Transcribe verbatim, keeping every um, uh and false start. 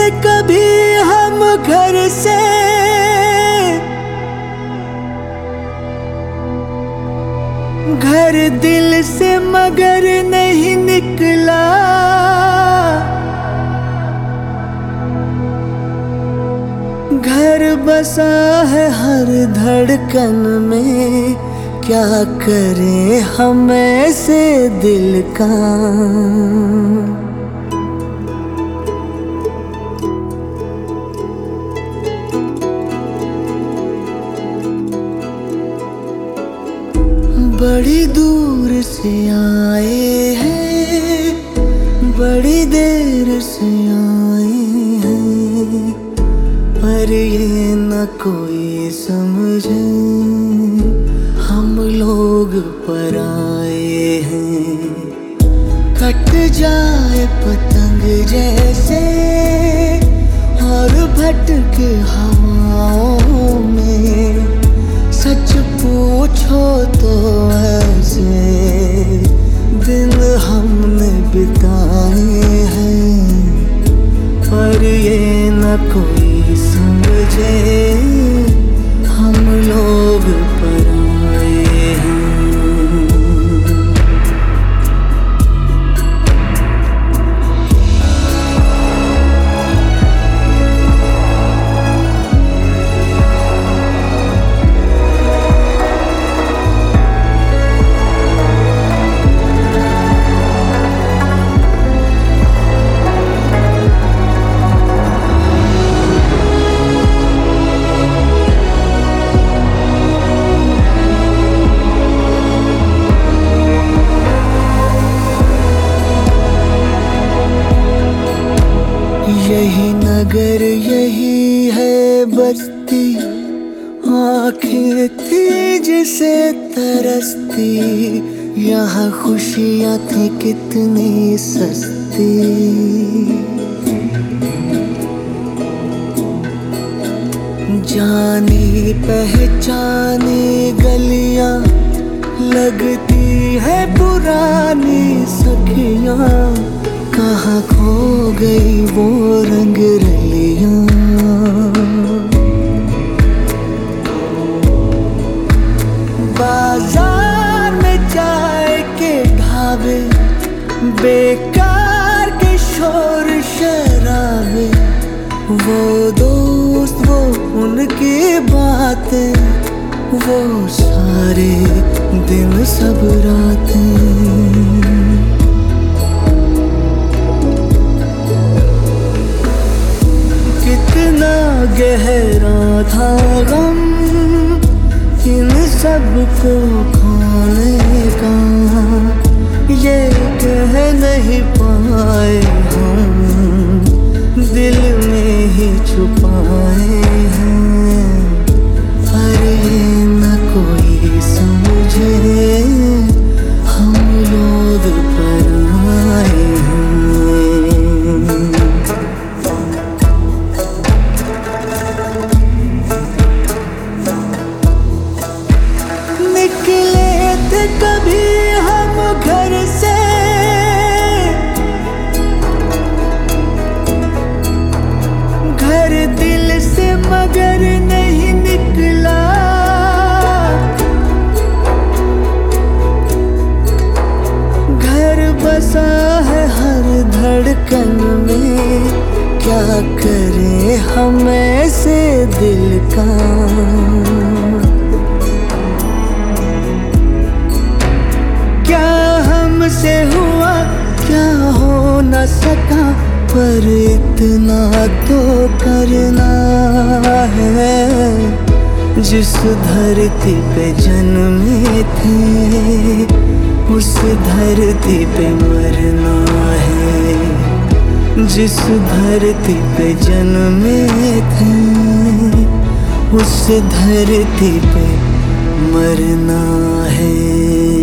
थे कभी हम घर से, घर दिल से मगर नहीं निकला। घर बसा है हर धड़कन में, क्या करें हम ऐसे दिल का। बड़ी दूर से आए हैं, बड़ी देर से आए हैं, पर ये न कोई समझे हम लोग पराए हैं। कट जाए पतंग जैसे और भटके हवाओं में, सच पूछो तो ऐसे दिन हमने बिताए हैं, पर ये न कोई समझे हम लोग पराए हैं। यही नगर यही है बस्ती, आँखें थी जिसे तरसती, यहाँ खुशियाँ थी कितनी सस्ती। जानी पहचानी गलियाँ लगती है पुरानी सखियाँ, कहाँ खो गई वो रंग रलियाँ। बाजार में चाय के ढाबे, बेकार के शोर शराबे, वो दोस्त वो उनकी बातें, वो सारे दिन सब रातें। कितना गहरा था गम इन सबको खोने का, ये कह नहीं पाए हम, दिल में ही छुपाए हैं, पर ये न कोई समझे हम लोग पराए हैं। निकले थे कभी हम घर से, घर दिल से मगर नहीं निकला। घर बसा है हर धड़कन में, क्या करें हम ऐसे दिल का। से हुआ क्या हो न सका, पर इतना तो करना है। जिस धरती पे जन्मे थे, उस धरती पे मरना है। जिस धरती पे जन्मे थे, उस धरती पे मरना है।